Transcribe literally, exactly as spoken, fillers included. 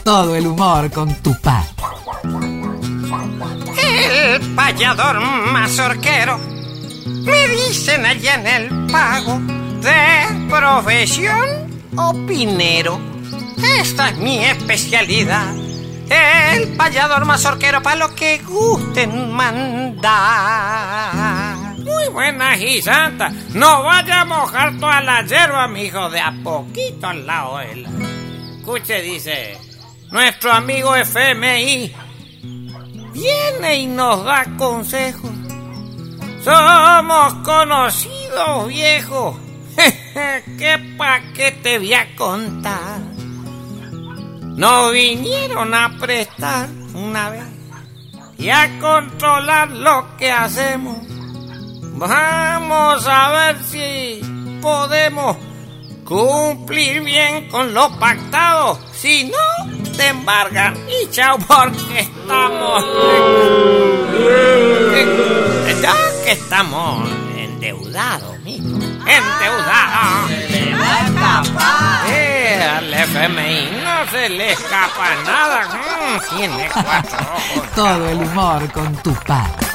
Todo el humor con Tupac. El payador mazorquero, me dicen allá en el pago, de profesión opinero. Esta es mi especialidad. El payador mazorquero, para lo que gusten mandar. Muy buena, Gisanta. No vaya a mojar toda la hierba, mijo, de a poquito al lado de él. Escuche, dice, nuestro amigo F M I viene y nos da consejos. Somos conocidos, viejo. ¿Qué paquete voy a contar? Nos vinieron a prestar una vez y a controlar lo que hacemos. Vamos a ver si podemos cumplir bien con lo pactado. Si no, te embargan y chao, porque estamos... Ya que estamos endeudados, mijo. Endeudados. ¡Se va a escapar! Eh, al F M I no se le escapa nada. Mm, tiene cuatro ojos. Todo el humor con Tupac.